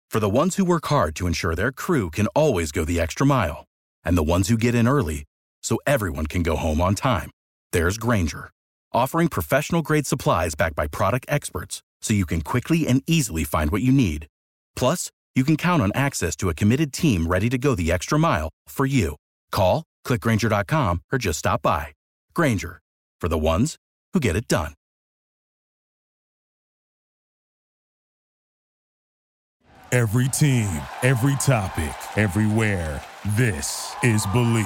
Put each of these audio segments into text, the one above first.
For the ones who work hard to ensure their crew can always go the extra mile, and the ones who get in early so everyone can go home on time, there's Grainger, offering professional-grade supplies backed by product experts so you can quickly and easily find what you need. Plus, you can count on access to a committed team ready to go the extra mile for you. Call, click Grainger.com, or just stop by. Grainger, for the ones who get it done. Every team, every topic, everywhere. This is Believe.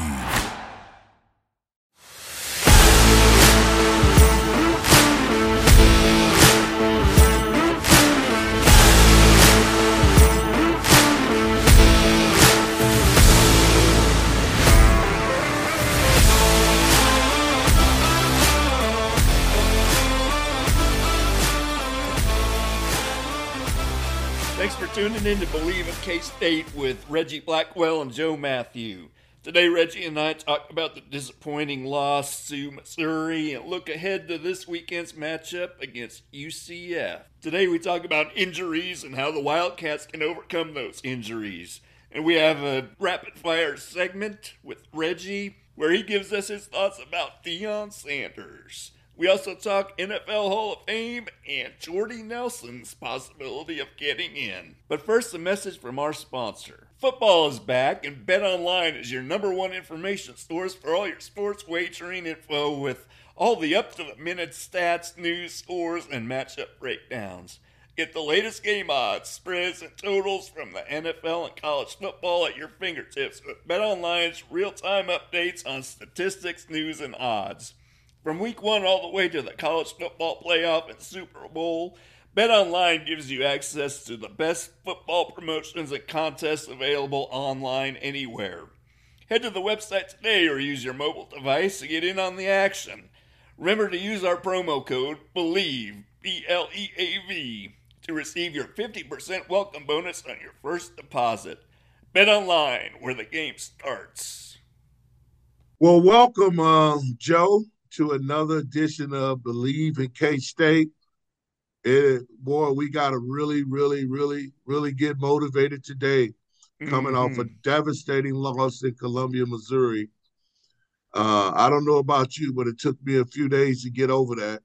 Thanks for tuning in to Believe in K-State with Reggie Blackwell and Joe Matthew. Today, Reggie and I talk about the disappointing loss to Missouri and look ahead to this weekend's matchup against UCF. Today, we talk about injuries and how the Wildcats can overcome those injuries. And we have a rapid-fire segment with Reggie where he gives us his thoughts about Deion Sanders. We also talk NFL Hall of Fame and Jordy Nelson's possibility of getting in. But first, a message from our sponsor. Football is back, and BetOnline is your #1 information source for all your sports wagering info with all the up-to-the-minute stats, news, scores, and matchup breakdowns. Get the latest game odds, spreads, and totals from the NFL and college football at your fingertips with BetOnline's real-time updates on statistics, news, and odds. From week 1 all the way to the college football playoff and Super Bowl, BetOnline gives you access to the best football promotions and contests available online anywhere. Head to the website today or use your mobile device to get in on the action. Remember to use our promo code BELIEVE, B-L-E-A-V, to receive your 50% welcome bonus on your first deposit. BetOnline, where the game starts. Well, welcome, Joe, to another edition of Believe in K-State. Boy, we got to really get motivated today, coming off a devastating loss in Columbia, Missouri. I don't know about you, but it took me a few days to get over that.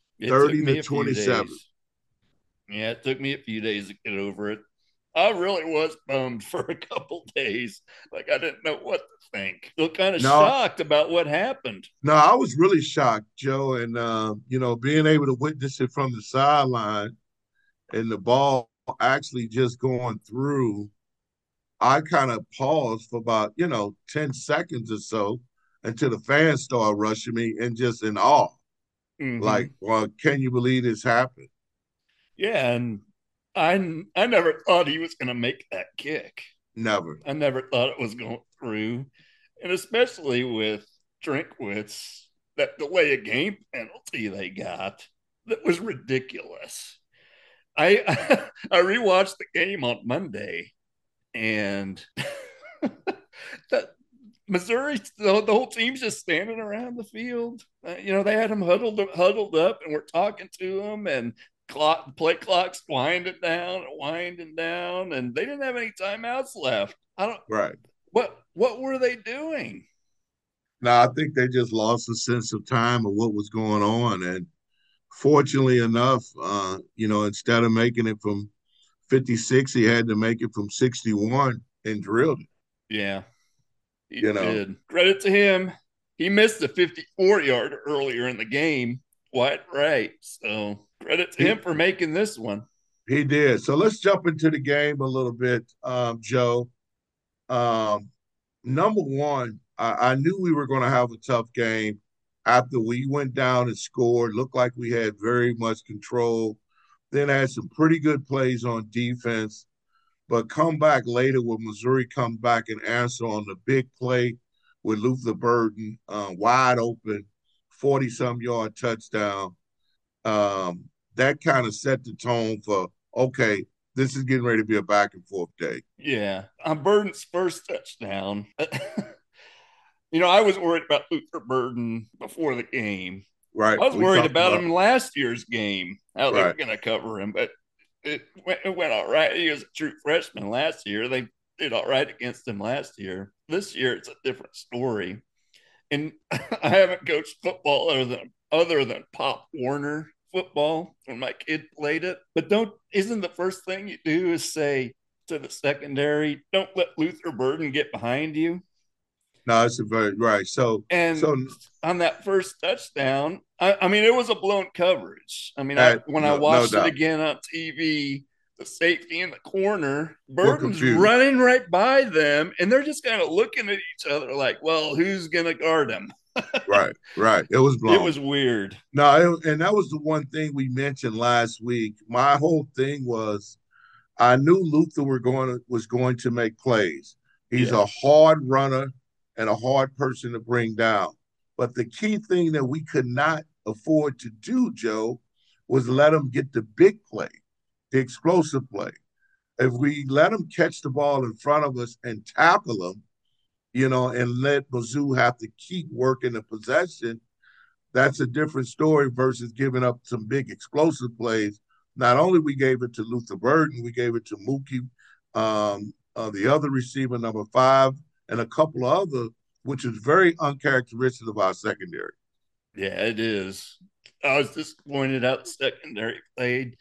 30-27. Yeah, it took me a few days to get over it. I really was bummed for a couple days. Like, I didn't know what to think. Still kind of shocked about what happened. No, I was really shocked, Joe. And, being able to witness it from the sideline and the ball actually just going through, I kind of paused for about, 10 seconds or so until the fans started rushing me and just in awe. Mm-hmm. Like, well, can you believe this happened? Yeah, and I never thought he was going to make that kick. Never. I never thought it was going through. And especially with Drinkwitz, that delay of game penalty they got, that was ridiculous. I rewatched the game on Monday, and that Missouri, the whole team's just standing around the field. They had them huddled up, and we're talking to them, and play clock's winding down, and they didn't have any timeouts left. Right. What were they doing? No, I think they just lost a sense of time of what was going on. And fortunately enough, instead of making it from 56, he had to make it from 61 and drilled it. Yeah, he did. Credit to him. He missed a 54-yarder earlier in the game. Quite right. So credit to him for making this one. He did. So let's jump into the game a little bit, Joe. Number one, I knew we were going to have a tough game after we went down and scored. Looked like we had very much control. Then had some pretty good plays on defense. But come back later when Missouri come back and answer on the big play with Luther Burden, wide open, 40-some yard touchdown. That kind of set the tone for, okay, this is getting ready to be a back and forth day. Yeah. On Burden's first touchdown, I was worried about Luther Burden before the game. Right. I was worried about him in last year's game, how they were going to cover him. But it went all right. He was a true freshman last year. They did all right against him last year. This year, it's a different story. And I haven't coached football other than Pop Warner football when my kid played it. But isn't the first thing you do is say to the secondary, don't let Luther Burden get behind you? No, it's a very right. And So on that first touchdown, I mean, it was a blown coverage. I mean, when I no watched it doubt, again on TV, the safety in the corner, we're Burton's confused. running right by them, and they're just kind of looking at each other like, well, who's going to guard him? Right, right. It was It blown. was weird. No, and that was the one thing we mentioned last week. My whole thing was I knew Luther was going to make plays. He's Yeah. a hard runner and a hard person to bring down. But the key thing that we could not afford to do, Joe, was let him get the big play, the explosive play. If we let him catch the ball in front of us and tackle him, and let Mizzou have to keep working the possession, that's a different story versus giving up some big explosive plays. Not only we gave it to Luther Burden, we gave it to Mookie, the other receiver, number 5, and a couple of other, which is very uncharacteristic of our secondary. Yeah, it is. I was disappointed how the secondary played.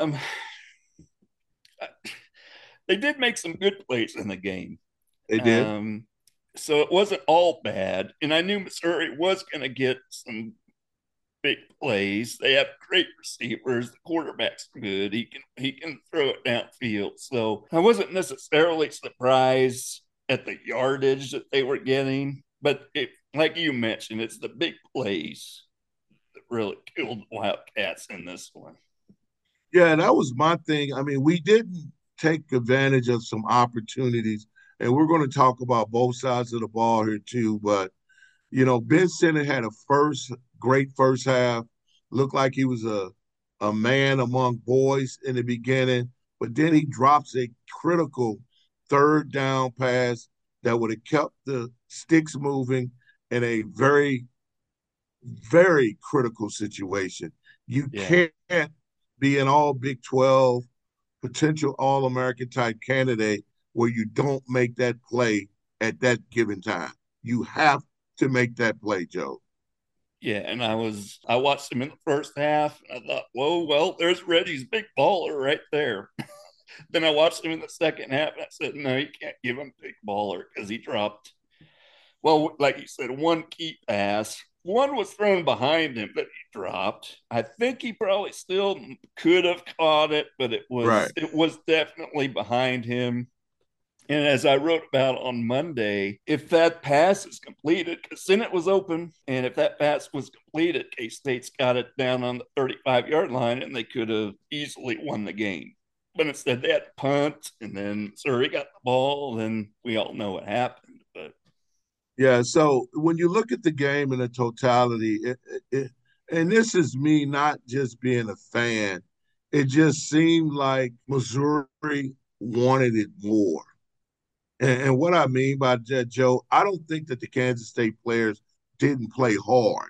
They did make some good plays in the game. They did. So it wasn't all bad. And I knew Missouri was going to get some big plays. They have great receivers. The quarterback's good. He can throw it downfield. So I wasn't necessarily surprised at the yardage that they were getting. But like you mentioned, it's the big plays that really killed the Wildcats in this one. Yeah, that was my thing. I mean, we didn't take advantage of some opportunities, and we're going to talk about both sides of the ball here too. But Ben Sinnott had a great first half. Looked like he was a man among boys in the beginning, but then he drops a critical third down pass that would have kept the sticks moving in a very, very critical situation. You Yeah. can't be an all Big 12 potential All American type candidate where you don't make that play at that given time. You have to make that play, Joe. Yeah, and I watched him in the first half and I thought, whoa, well, there's Reggie's big baller right there. Then I watched him in the second half and I said, no, you can't give him big baller because he dropped, well, like you said, one key pass. One was thrown behind him that he dropped. I think he probably still could have caught it, but it was Right. it was definitely behind him. And as I wrote about on Monday, if that pass is completed, because Sinnott was open, and if that pass was completed, K State's got it down on the 35-yard line, and they could have easily won the game. But instead, they had to punt, and then Surrey got the ball, and we all know what happened. But Yeah. So when you look at the game in the totality, and this is me not just being a fan, it just seemed like Missouri wanted it more. And what I mean by that, Joe, I don't think that the Kansas State players didn't play hard,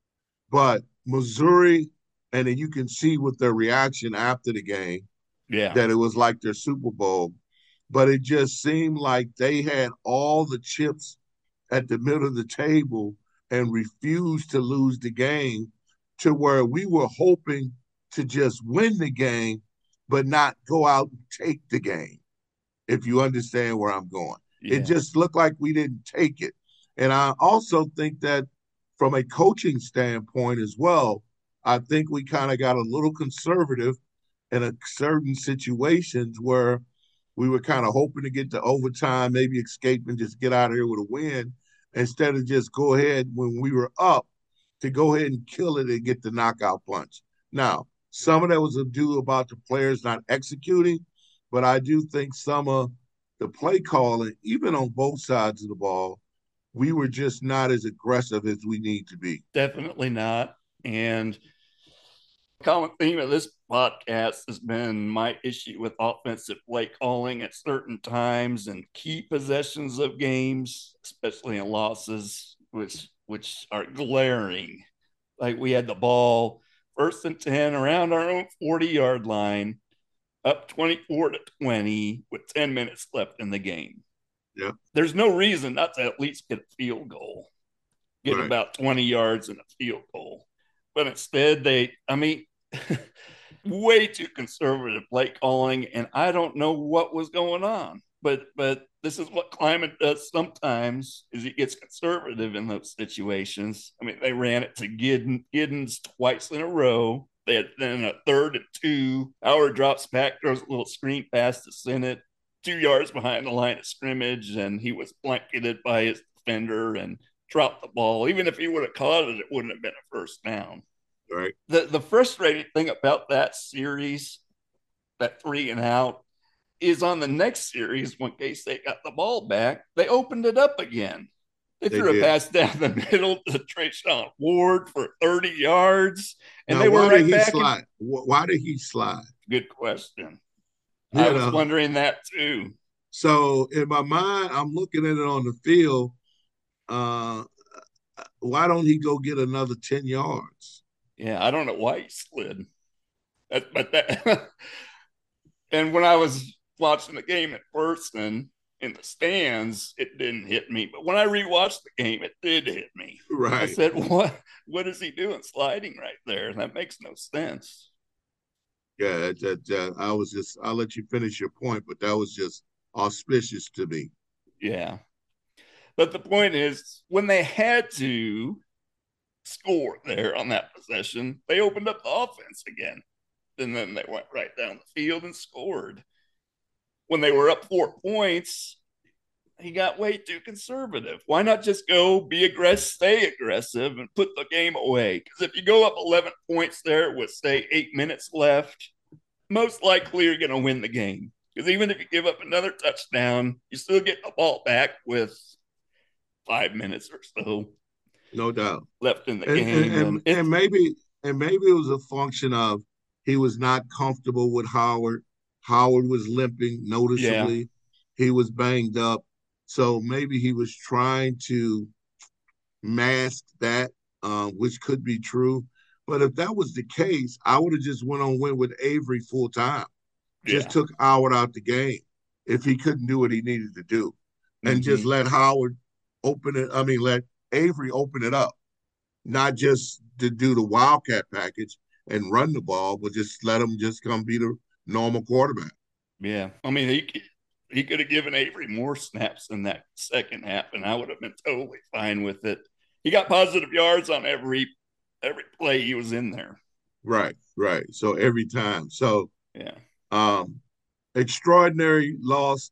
but Missouri, and then you can see with their reaction after the game yeah, that it was like their Super Bowl. But it just seemed like they had all the chips at the middle of the table and refused to lose the game to where we were hoping to just win the game, but not go out and take the game, if you understand where I'm going. It yeah, just looked like we didn't take it. And I also think that from a coaching standpoint as well, I think we kind of got a little conservative in a certain situations where we were kind of hoping to get to overtime, maybe escape and just get out of here with a win, instead of just go ahead when we were up to go ahead and kill it and get the knockout punch. Now, some of that was due about the players not executing, but I do think some of the play calling, even on both sides of the ball, we were just not as aggressive as we need to be. definitely not. And common theme of this podcast has been my issue with offensive play calling at certain times and key possessions of games, especially in losses, which are glaring. Like we had the ball 1st and 10 around our own 40-yard line, up 24-20 with 10 minutes left in the game. Yeah. There's no reason not to at least get a field goal, get Right. about 20 yards in a field goal. But instead, way too conservative play calling, and I don't know what was going on. But this is what Klieman does sometimes, is he gets conservative in those situations. I mean, they ran it to Giddens twice in a row. They had then a 3rd and 2. Howard drops back, throws a little screen pass to Sinnott, 2 yards behind the line of scrimmage, and he was blanketed by his defender and dropped the ball. Even if he would have caught it, it wouldn't have been a first down. Right. The frustrating thing about that series, that 3 and out, is on the next series when K-State got the ball back, they opened it up again. They threw a pass down the middle to Treshaun Ward for 30 yards, and now, they were right back. Why did he slide? Good question. I was wondering that too. So in my mind, I'm looking at it on the field. Why don't he go get another 10 yards? Yeah, I don't know why he slid. And when I was watching the game at first and in the stands, it didn't hit me. But when I rewatched the game, it did hit me. Right. I said, what is he doing sliding right there? That makes no sense. Yeah, I'll let you finish your point, but that was just auspicious to me. Yeah. But the point is, when they had to score there on that possession, they opened up the offense again. And then they went right down the field and scored. When they were up 4 points, he got way too conservative. Why not just go be aggressive, stay aggressive, and put the game away? Because if you go up 11 points there with, say, 8 minutes left, most likely you're going to win the game. Because even if you give up another touchdown, you still get the ball back with 5 minutes or so. No doubt. Left in the game. And maybe it was a function of he was not comfortable with Howard. Howard was limping noticeably. Yeah. He was banged up. So maybe he was trying to mask that, which could be true. But if that was the case, I would have just went with Avery full time. Just took Howard out the game if he couldn't do what he needed to do. And just let Howard let Avery open it up. Not just to do the Wildcat package and run the ball, but just let him just come be the normal quarterback. Yeah. I mean, he could have given Avery more snaps in that second half, and I would have been totally fine with it. He got positive yards on every play he was in there. Right. So every time. So yeah. Extraordinary loss.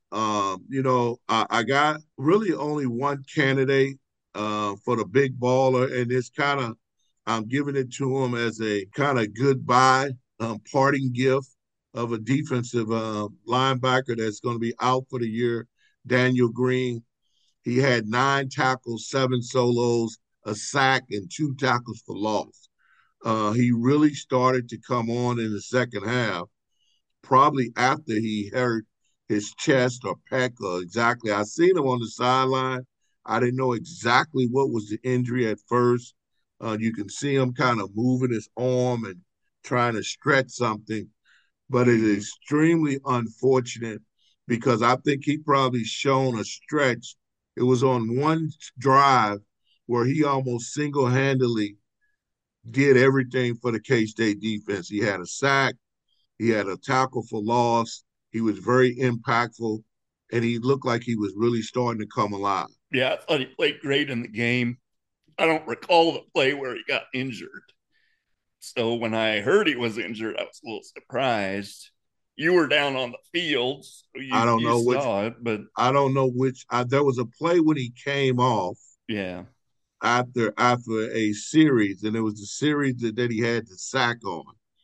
I got really only one candidate for the big baller, and it's kind of I'm giving it to him as a kind of goodbye parting gift of a defensive linebacker that's going to be out for the year, Daniel Green. He had 9 tackles, 7 solos, a sack, and 2 tackles for loss. He really started to come on in the second half, probably after he hurt his chest or pec or exactly. I seen him on the sideline. I didn't know exactly what was the injury at first. You can see him kind of moving his arm and trying to stretch something. But it is extremely unfortunate because I think he probably shown a stretch. It was on one drive where he almost single-handedly did everything for the K-State defense. He had a sack. He had a tackle for loss. He was very impactful, and he looked like he was really starting to come alive. Yeah, I thought he played great in the game. I don't recall the play where he got injured. So when I heard he was injured, I was a little surprised. You were down on the field. So I don't know which. But I don't know which. There was a play when he came off. Yeah. After a series, and it was the series that he had the sack on.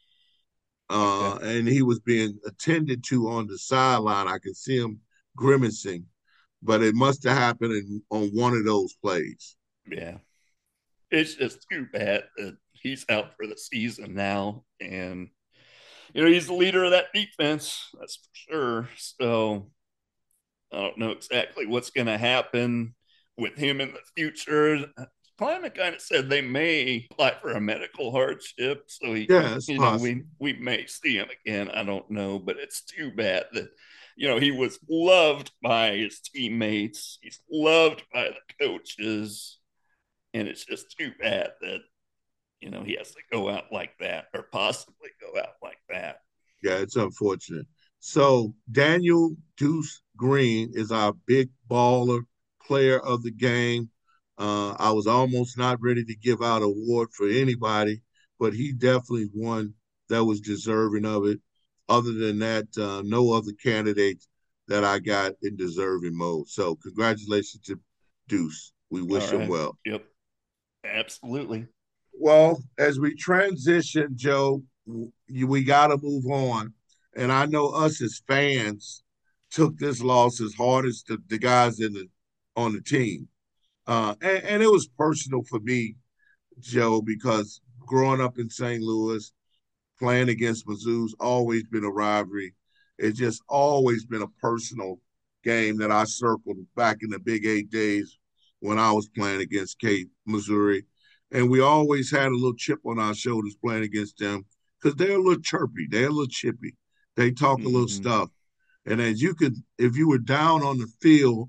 And he was being attended to on the sideline. I could see him grimacing, but it must have happened on one of those plays. Yeah. It's just too bad that he's out for the season now. And, he's the leader of that defense. That's for sure. So I don't know exactly what's going to happen with him in the future. Kleiman kind of said they may apply for a medical hardship, so Yeah, it's possible. we may see him again. I don't know, but it's too bad that he was loved by his teammates, he's loved by the coaches, and it's just too bad that he has to go out like that, or possibly go out like that. Yeah, it's unfortunate. So Daniel Deuce Green is our big baller player of the game. I was almost not ready to give out an award for anybody, but he definitely won that was deserving of it. Other than that, no other candidates that I got in deserving mode. So congratulations to Deuce. We All wish him right. well. Yep. Absolutely. Well, as we transition, Joe, we got to move on. And I know us as fans took this loss as hard as the guys on the team. And it was personal for me, Joe, because growing up in St. Louis, playing against Mizzou's always been a rivalry. It's just always been a personal game that I circled back in the Big 8 days when I was playing against Cape, Missouri. And we always had a little chip on our shoulders playing against them because they're a little chirpy. They're a little chippy. They talk a little Mm-hmm. stuff. And as you could, if you were down on the field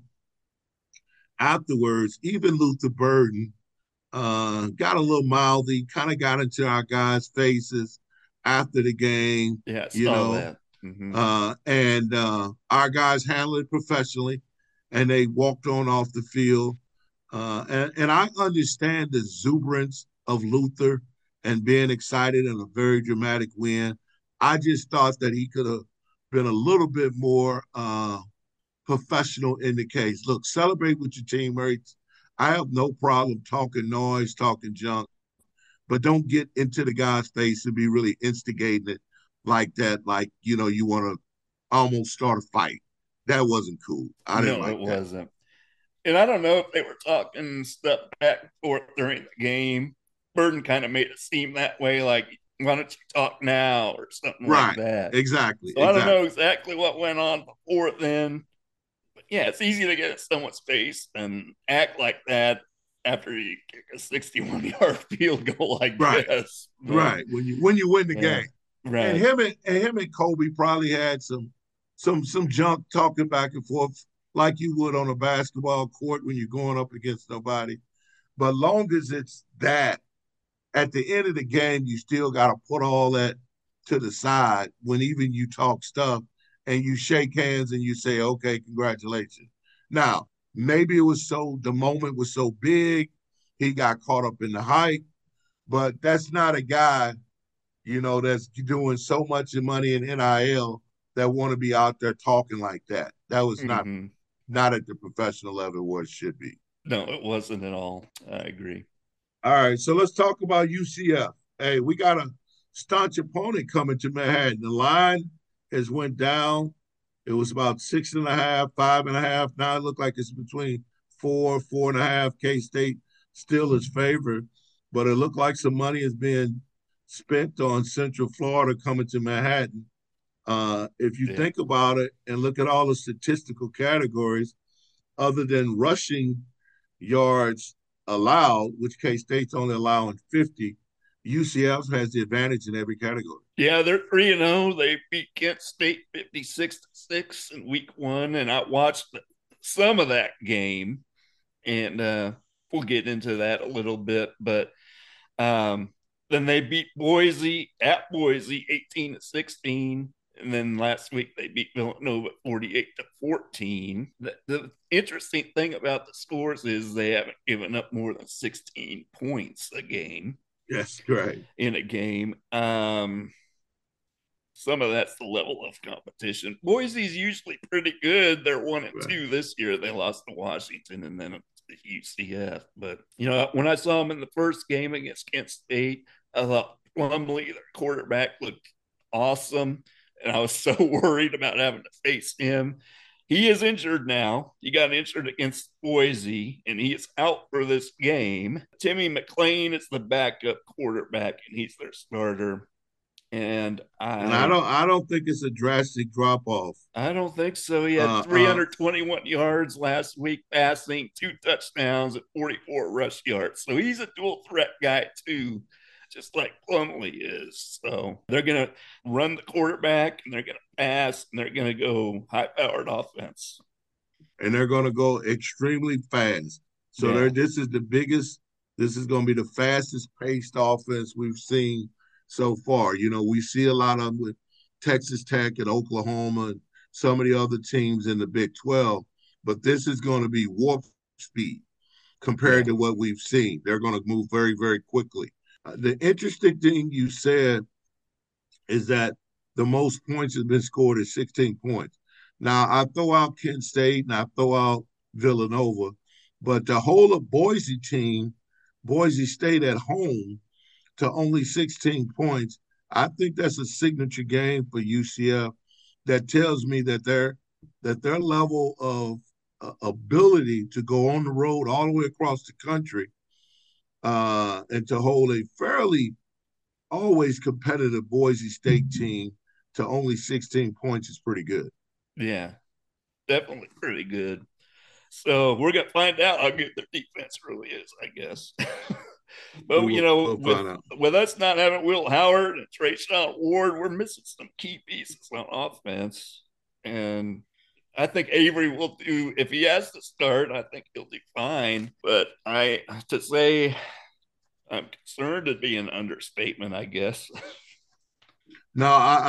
afterwards, even Luther Burden got a little mouthy, kind of got into our guys' faces after the game, Yeah, I you saw know. that. Mm-hmm. And our guys handled it professionally, and they walked on off the field. And I understand the exuberance of Luther and being excited in a very dramatic win. I just thought that he could have been a little bit more professional in the case. Look, celebrate with your teammates. I have no problem talking noise, talking junk, but don't get into the guy's face and be really instigating it like that, like, you want to almost start a fight. That wasn't cool. I didn't No, like it that. wasn't. And I don't know if they were talking stuff back and forth during the game. Burden kind of made it seem that way, like, why don't you talk now, or something like Right. that. Exactly. So I don't know Exactly. exactly what went on before then. But yeah, it's easy to get in someone's face and act like that after you kick a 61-yard field goal, I Right. guess. But Right. When you win the yeah, game. And right. him and Kobe probably had some junk talking back and forth like you would on a basketball court when you're going up against nobody. But long as it's that, at the end of the game, you still got to put all that to the side when even you talk stuff and you shake hands and you say, okay, congratulations. Now, maybe the moment was so big, he got caught up in the hype, but that's not a guy, that's doing so much money in NIL that want to be out there talking like that. That was Mm-hmm. not at the professional level where it should be. No, it wasn't at all. I agree. All right, so let's talk about UCF. Hey, we got a staunch opponent coming to Manhattan. The line has went down. It was about 6.5, 5.5. Now it looked like it's between 4.5. K-State still is favored, but it looked like some money is being spent on Central Florida coming to Manhattan. If you Yeah. think about it and look at all the statistical categories, other than rushing yards allowed, which K State's only allowing 50, UCF has the advantage in every category. Yeah, they're 3-0. They beat Kent State 56-6 in week 1, and I watched some of that game, and we'll get into that a little bit. But then they beat Boise at Boise 18-16. And then last week they beat Villanova 48-14. The interesting thing about the scores is they haven't given up more than 16 points a game Yes, right. in a game. Some of that's the level of competition. Boise's usually pretty good. They're 1-2 Right. this year. They lost to Washington and then to UCF. But when I saw them in the first game against Kent State, I thought Plumlee, their quarterback, looked awesome, and I was so worried about having to face him. He is injured now. He got injured against Boise, and he is out for this game. Timmy McClain is the backup quarterback, and he's their starter. And And I I don't think it's a drastic drop off. I don't think so. He had Uh, uh, 321 yards last week passing, 2 touchdowns, and 44 rush yards. So he's a dual threat guy too, just like Plumlee is. So they're gonna run the quarterback and they're gonna pass and they're gonna go high powered offense. and they're going to go extremely fast. So Yeah. this is the biggest. This is going to be the fastest paced offense we've seen so far. You know, we see a lot of them with Texas Tech and Oklahoma and some of the other teams in the Big 12, but this is going to be warp speed compared Yeah. to what we've seen. They're going to move very, very quickly. The interesting thing you said is that the most points has been scored is 16 points. Now, I throw out Kent State and I throw out Villanova, but the whole of Boise team, Boise State at home to only 16 points, I think that's a signature game for UCF that tells me that their level of ability to go on the road all the way across the country and to hold a fairly always competitive Boise State team to only 16 points is pretty good. Yeah. Definitely pretty good. So we're gonna find out how good their defense really is, I guess. We But will with find out. us not having Will Howard and Trayshawn Ward, we're missing some key pieces on offense. And I think Avery will do if he has to start. I think he'll do fine. But I to say I'm concerned would be an understatement, I guess. No,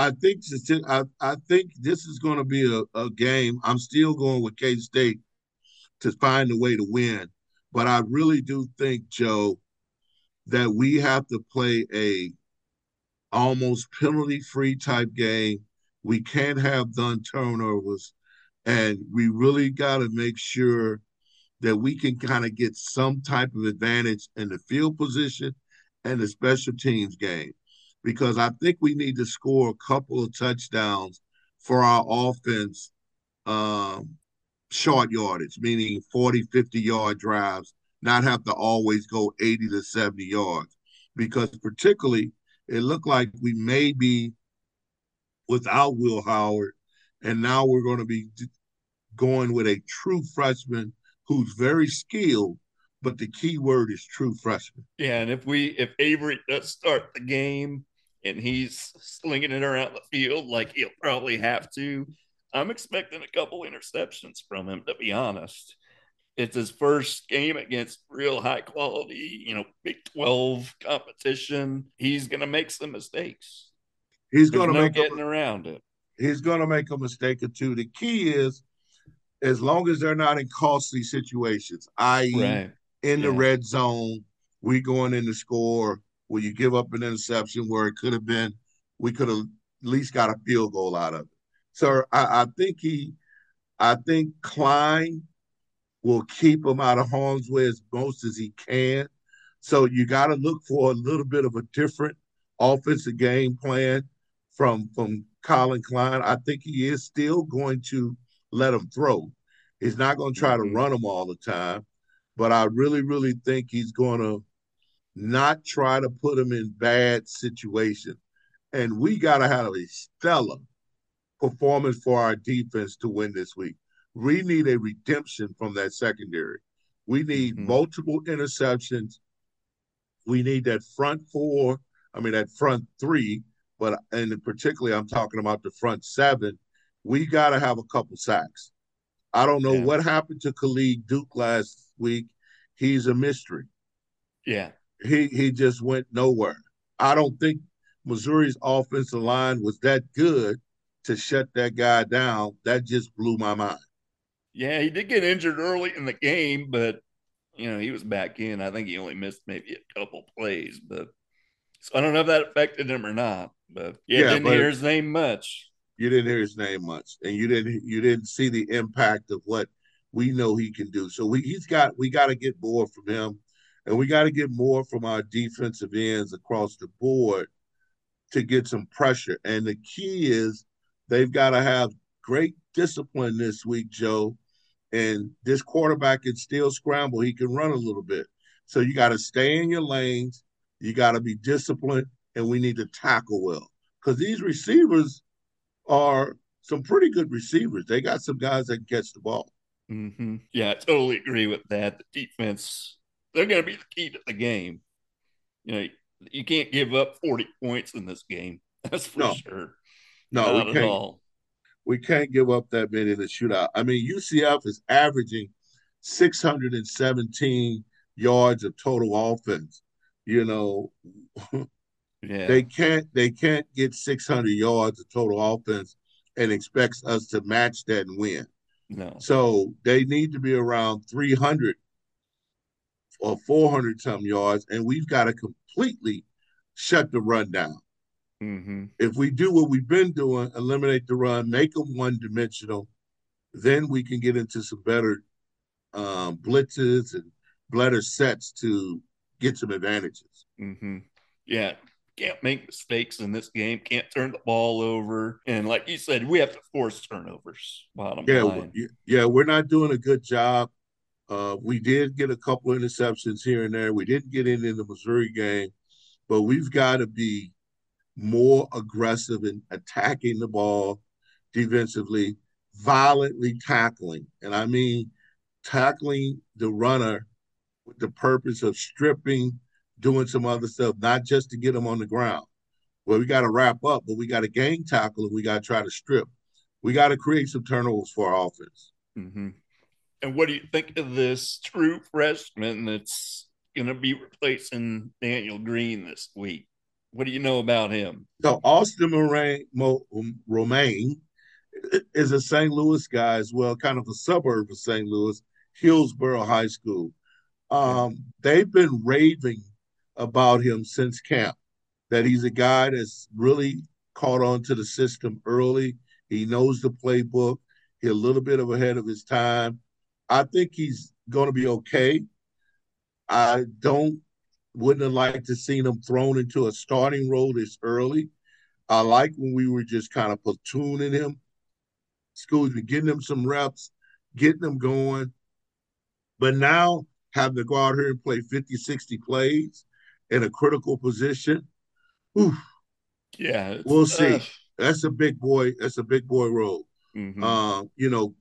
I think this is going to be a game. I'm still going with K State to find a way to win, but I really do think, Joe, that we have to play a almost penalty free type game. We can't have done turnovers, and we really got to make sure that we can kind of get some type of advantage in the field position and the special teams game. Because I think we need to score a couple of touchdowns for our offense, um, short yardage, meaning 40, 50-yard drives, not have to always go 80 to 70 yards. Because particularly, it looked like we may be without Will Howard, and now we're going to be going with a true freshman who's very skilled, but the key word is true freshman. Yeah, and if Avery does start the game and he's slinging it around the field like he'll probably have to, I'm expecting a couple interceptions from him. To be honest, it's his first game against real high quality, Big 12 competition. He's gonna make some mistakes. He's There's going to no make a getting around it. he's going to make a mistake or two. The key is as long as they're not in costly situations, i.e., Right. in the Yeah. red zone, we going in to score where you give up an interception where it could have been, we could have at least got a field goal out of it. So I think Klein will keep him out of harm's way as most as he can. So you got to look for a little bit of a different offensive game plan from Colin Klein. I think he is still going to let him throw. He's not going to try to Mm-hmm. run him all the time, but I really, really think he's going to not try to put him in bad situations. And we got to have a stellar performance for our defense to win this week. We need a redemption from that secondary. We need Mm-hmm. multiple interceptions. We need that front four, that front three, but and particularly I'm talking about the front seven. We got to have a couple sacks. I don't know Yeah. what happened to Khalid Duke last week. He's a mystery. Yeah. He just went nowhere. I don't think Missouri's offensive line was that good to shut that guy down. That just blew my mind. Yeah. He did get injured early in the game, but he was back in. I think he only missed maybe a couple plays, but so I don't know if that affected him or not. But yeah, Yeah, didn't but hear his name much. you didn't hear his name much, and you didn't see the impact of what we know he can do. So we got to get more from him, and we got to get more from our defensive ends across the board to get some pressure. And the key is they've got to have great discipline this week, Joe. And this quarterback can still scramble. He can run a little bit. So you got to stay in your lanes. You got to be disciplined, and we need to tackle well. because these receivers are some pretty good receivers. They got some guys that can catch the ball. Yeah, I totally agree with that. The defense, they're going to be the key to the game. You know, you can't give up 40 points in this game. That's for No, sure. no, we Not at can't. all. We can't give up that many in the shootout. I mean, UCF is averaging 617 yards of total offense. You know, Yeah, they can't get 600 yards of total offense and expects us to match that and win. no. So they need to be around 300 or 400 some yards, and we've got to completely shut the run down. hmm If we do what we've been doing, eliminate the run, make them one dimensional, then we can get into some better blitzes and better sets to get some advantages. hmm Yeah, can't make mistakes in this game. Can't turn the ball over. And like you said, we have to force turnovers. Bottom Yeah, line. yeah, we're not doing a good job. We did get a couple of interceptions here and there. We didn't get in the Missouri game, but we've got to be more aggressive in attacking the ball defensively, violently tackling. And I mean tackling the runner with the purpose of stripping, doing some other stuff, not just to get them on the ground. Well, we got to wrap up, but we got to gang tackle and we got to try to strip. We got to create some turnovers for our offense. hmm And what do you think of this true freshman that's going to be replacing Daniel Green this week? What do you know about him? So Austin Romaine is a St. Louis guy as well, kind of a suburb of St. Louis, Hillsborough High School. Okay. They've been raving about him since camp, that he's a guy that's really caught on to the system early. He knows the playbook. He's a little bit of ahead of his time. I think he's going to be okay. I don't wouldn't have liked to seen him thrown into a starting role this early. I like when we were just kind of platooning him, excuse me, getting him some reps, getting him going. But now having to go out here and play 50, 60 plays in a critical position, whew, Yeah, it's we'll see. tough. That's a big boy. That's a big boy role. hmm You know,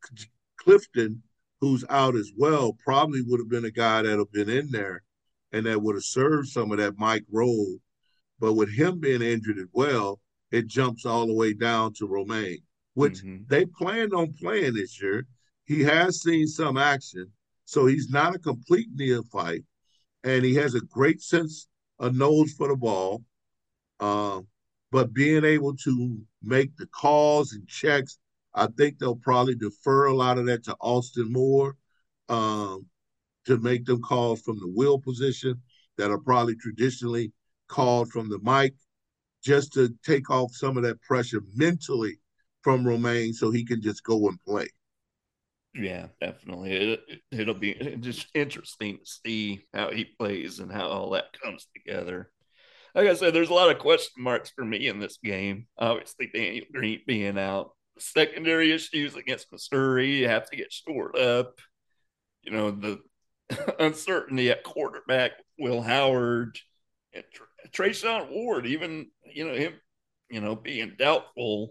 Clifton, who's out as well, probably would have been a guy that have been in there and that would have served some of that Mike role. But with him being injured as well, it jumps all the way down to Romaine, which hmm they planned on playing this year. He has seen some action, so he's not a complete neophyte, and he has a great sense of nose for the ball. Um, but being able to make the calls and checks, I think they'll probably defer a lot of that to Austin Moore um, to make them calls from the wheel position that are probably traditionally called from the mic, just to take off some of that pressure mentally from Romaine so he can just go and play. Yeah, definitely. It'll be just interesting to see how he plays and how all that comes together. Like I said, there's a lot of question marks for me in this game. Obviously, Daniel Green being out, secondary issues against Missouri have to get shored up. You know, the uncertainty at quarterback, Will Howard and Trayshawn Ward, even, him, being doubtful.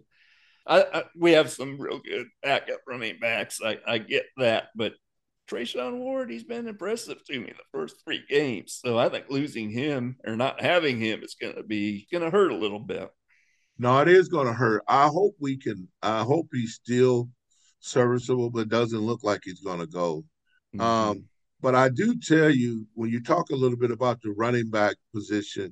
We have some real good backup running backs. I get that, but Trayshawn Ward, he's been impressive to me the first 3 games. So I think losing him or not having him is gonna hurt a little bit. No, it is going to hurt. I hope we can. I hope he's still serviceable, but doesn't look like he's going to go. Mm-hmm. Um, but I do tell you, when you talk a little bit about the running back position,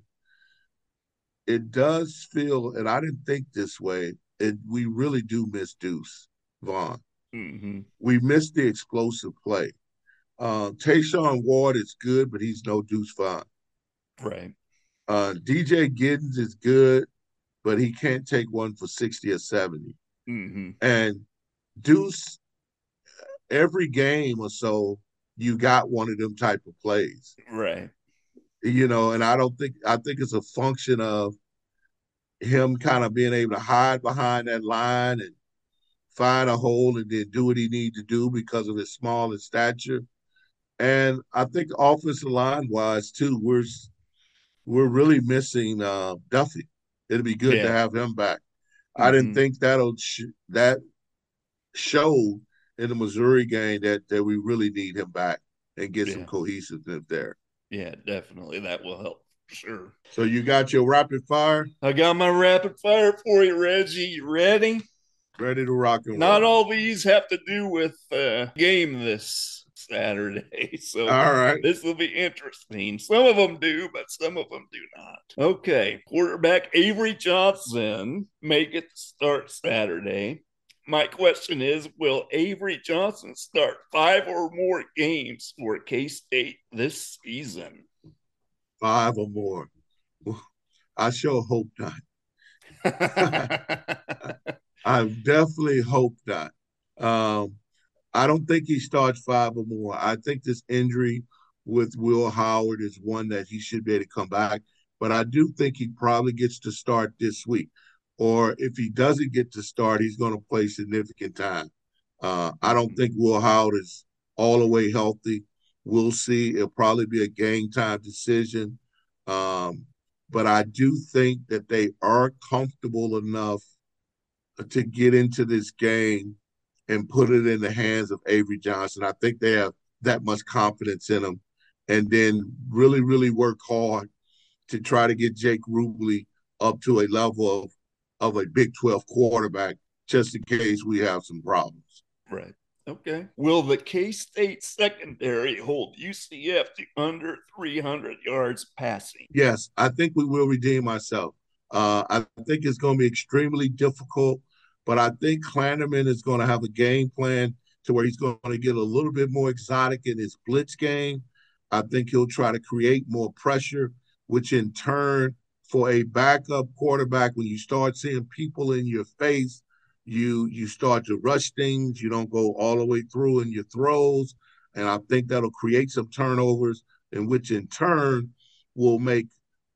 it does feel, and I didn't think this way, we really do miss Deuce Vaughn. Mm-hmm. We miss the explosive play. Tayshawn Ward is good, but he's no Deuce Vaughn. Right. DJ Giddens is good, but he can't take one for 60 or 70. Mm-hmm. And Deuce, every game or so, you got one of them type of plays. Right. And I think it's a function of him kind of being able to hide behind that line and find a hole and then do what he needs to do because of his small in stature. And I think offensive line wise too, we're really missing Duffy. It'll be good to Yeah. have him back. I didn't Hmm. think that showed in the Missouri game that we really need him back and get some Yeah. cohesiveness there. Yeah, definitely. That will help for sure. So you got your rapid fire I got my rapid fire for you, Reggie. You ready? ready to rock and Not roll. all these have to do with game this Saturday, so All right. this will be interesting. Some of them do, but some of them do not. Okay, quarterback Avery Johnson make it to start Saturday. My question is, will Avery Johnson start 5 or more games for K-State this season? 5 or more. I sure hope not. I definitely hope not. Um, I don't think he starts 5 or more. I think this injury with Will Howard is one that he should be able to come back. But I do think he probably gets to start this week. Or if he doesn't get to start, he's going to play significant time. I don't think Will Howard is all the way healthy. We'll see. It'll probably be a game time decision. Um, but I do think that they are comfortable enough to get into this game and put it in the hands of Avery Johnson. I think they have that much confidence in him, and then really, really work hard to try to get Jake Rubley up to a level of a Big 12 quarterback, just in case we have some problems. Right. Okay. Will the K State secondary hold UCF to under 300 yards passing? Yes, I think we will redeem ourselves. I think it's going to be extremely difficult, but I think Klanderman is going to have a game plan to where he's going to get a little bit more exotic in his blitz game. I think he'll try to create more pressure, which in turn, for a backup quarterback, when you start seeing people in your face, you start to rush things. You don't go all the way through in your throws, and I think that'll create some turnovers, in which in turn will make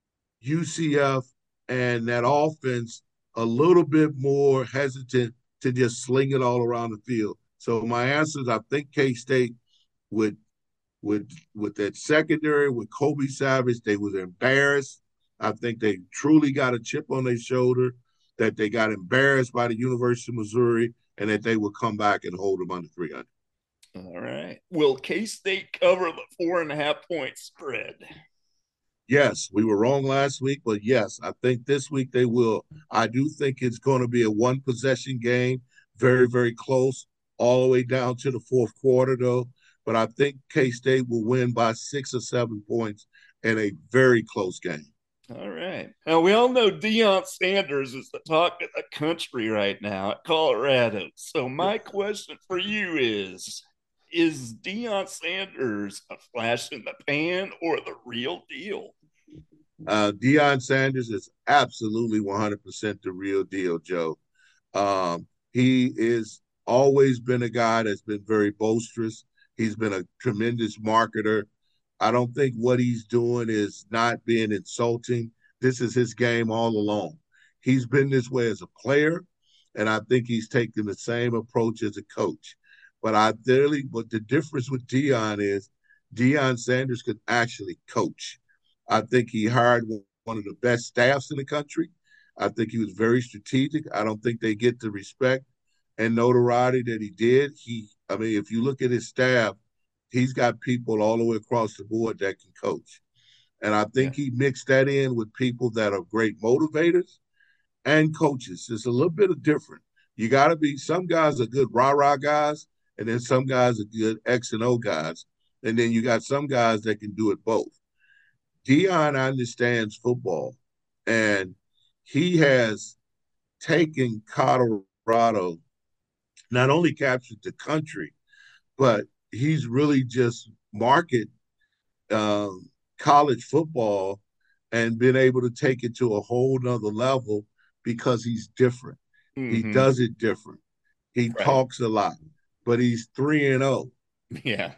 UCF and that offense a little bit more hesitant to just sling it all around the field. So my answer is I think K State with with that secondary with Kobe Savage, they was embarrassed. I think they truly got a chip on their shoulder that they got embarrassed by the University of Missouri and that they would come back and hold them under 300. All right. Will K State cover the 4.5 point spread? Yes, we were wrong last week, but yes, I think this week they will. I do think it's going to be a one possession game, very, very close, all the way down to the fourth quarter, though. But I think K State will win by 6 or 7 points in a very close game. All right. Now, we all know Deion Sanders is the talk of the country right now at Colorado. So, my question for you is Deion Sanders a flash in the pan or the real deal? Deion Sanders is absolutely 100% the real deal, Joe. He is always been a guy that's been very boisterous. He's been a tremendous marketer. I don't think what he's doing is not being insulting. This is his game all along. He's been this way as a player, and I think he's taken the same approach as a coach. But the difference with Deion is Deion Sanders could actually coach. I think he hired one of the best staffs in the country. I think he was very strategic. I don't think they get the respect and notoriety that he did. I mean, if you look at his staff, he's got people all the way across the board that can coach. And I Yeah. think he mixed that in with people that are great motivators and coaches. It's a little bit of different. You got to be, some guys are good rah rah guys, and then some guys are good X and O guys. And then you got some guys that can do it both. Deion understands football, and he has taken Colorado, not only captured the country, but he's really just market college football and been able to take it to a whole nother level because he's different. He Mm-hmm. does it different. He Right. talks a lot, but he's 3-0. Yeah.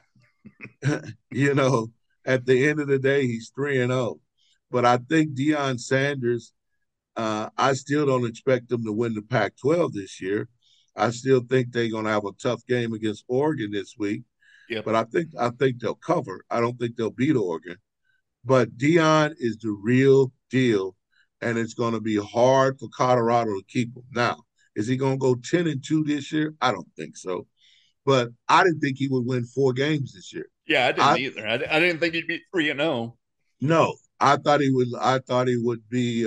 You know, at the end of the day, he's 3-0. But I think Deion Sanders, I still don't expect them to win the Pac 12 this year. I still think they're going to have a tough game against Oregon this week. Yep. But I think they'll cover. I don't think they'll beat Oregon. But Deion is the real deal. and it's going to be hard for Colorado to keep him. Now, is he going to go 10-2 this year? I don't think so. But I didn't think he would win 4 games this year. Yeah, I didn't either. I didn't think he'd be 3-0. No, I thought he would. I thought he would be,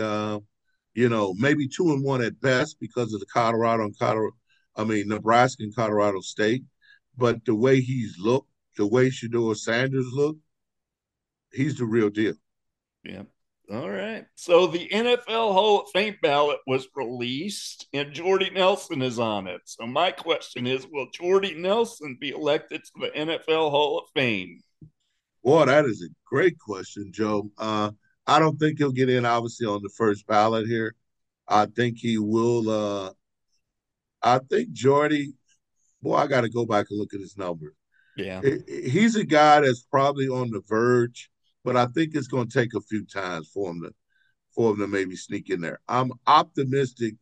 maybe 2-1 at best because of the Nebraska and Colorado State. But the way he's looked, the way Shedeur Sanders looked, he's the real deal. Yeah. All right. So the NFL Hall of Fame ballot was released, and Jordy Nelson is on it. So my question is, will Jordy Nelson be elected to the NFL Hall of Fame? Boy, that is a great question, Joe. I don't think he'll get in, obviously, on the first ballot here. I think he will. I think Jordy, boy, I got to go back and look at his numbers. Yeah. He's a guy that's probably on the verge, but I think it's going to take a few times for him to maybe sneak in there. I'm optimistic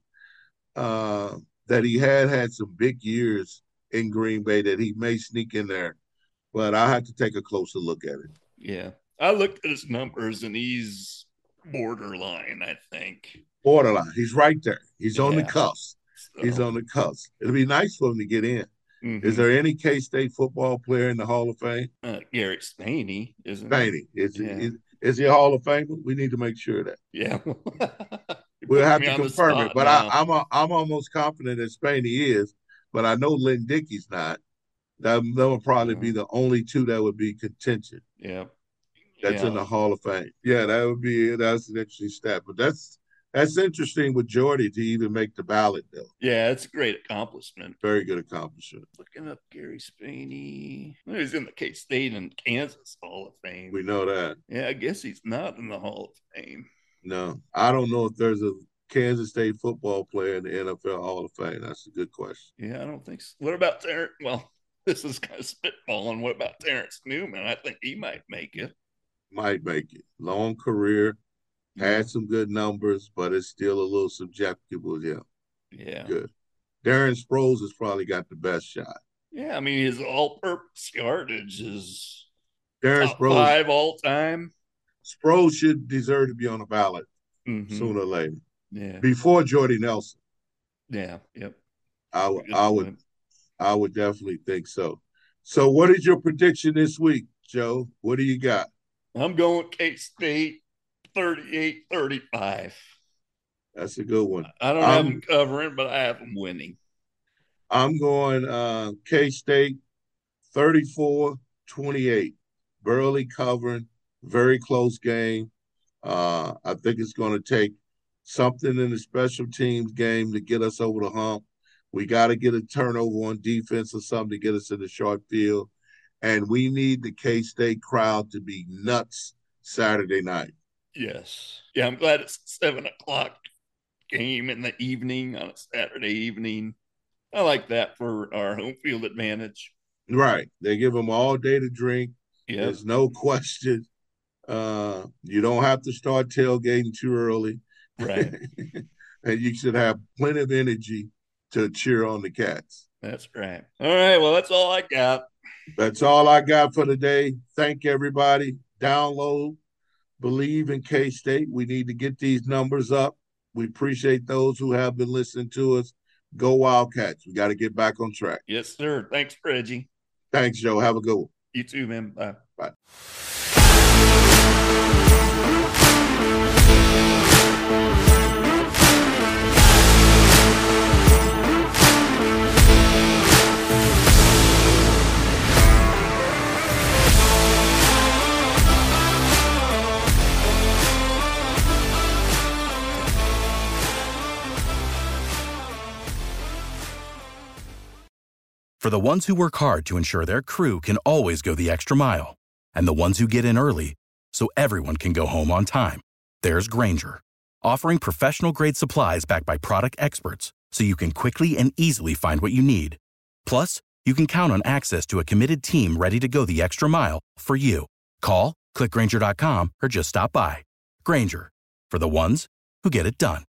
that he had some big years in Green Bay that he may sneak in there, but I have to take a closer look at it. Yeah. I looked at his numbers, and he's borderline, I think. Borderline. He's right there. He's on the cusp. So. He's on the cusp. It'll be nice for him to get in. Mm-hmm. Is there any K-State football player in the Hall of Fame? Garrett Spaney, isn't Spaney. Is he a Hall of Famer? We need to make sure of that. Yeah. We'll have to confirm it. But I'm almost confident that Spaney is, but I know Lynn Dickey's not. That will probably be the only 2 that would be contention. Yeah. That's in the Hall of Fame. Yeah, that's an interesting stat. But that's interesting with Jordy to even make the ballot, though. Yeah, it's a great accomplishment. Very good accomplishment. Looking up Gary Spaney. He's in the K-State and Kansas Hall of Fame. We know that. Yeah, I guess he's not in the Hall of Fame. No, I don't know if there's a Kansas State football player in the NFL Hall of Fame. That's a good question. Yeah, I don't think so. What about Terrence? Well, this is kind of spitballing. What about Terrence Newman? I think he might make it. Might make it. Long career, had some good numbers, but it's still a little subjective with him. Yeah. Good. Darren Sproles has probably got the best shot. Yeah, I mean, his all-purpose yardage is Darren top Sproles, 5 all-time. Sproles should deserve to be on the ballot sooner or later. Yeah. Before Jordy Nelson. Yeah, yep. I would definitely think so. So what is your prediction this week, Joe? What do you got? I'm going K-State 38-35. That's a good one. I don't have them covering, but I have them winning. I'm going K-State 34-28. Barely covering. Very close game. I think it's going to take something in the special teams game to get us over the hump. We got to get a turnover on defense or something to get us in the short field. And we need the K-State crowd to be nuts Saturday night. Yes. Yeah, I'm glad it's a 7 o'clock game in the evening on a Saturday evening. I like that for our home field advantage. Right. They give them all day to drink. Yep. There's no question. You don't have to start tailgating too early. Right. And you should have plenty of energy to cheer on the Cats. That's right. All right. Well, that's all I got. That's all I got for today. Thank everybody. Download, believe in K-State. We need to get these numbers up. We appreciate those who have been listening to us. Go Wildcats. We got to get back on track. Yes, sir. Thanks, Reggie. Thanks, Joe. Have a good one. You too, man. Bye. Bye. For the ones who work hard to ensure their crew can always go the extra mile, and the ones who get in early so everyone can go home on time, there's Grainger, offering professional-grade supplies backed by product experts so you can quickly and easily find what you need. Plus, you can count on access to a committed team ready to go the extra mile for you. Call, click Grainger.com, or just stop by. Grainger, for the ones who get it done.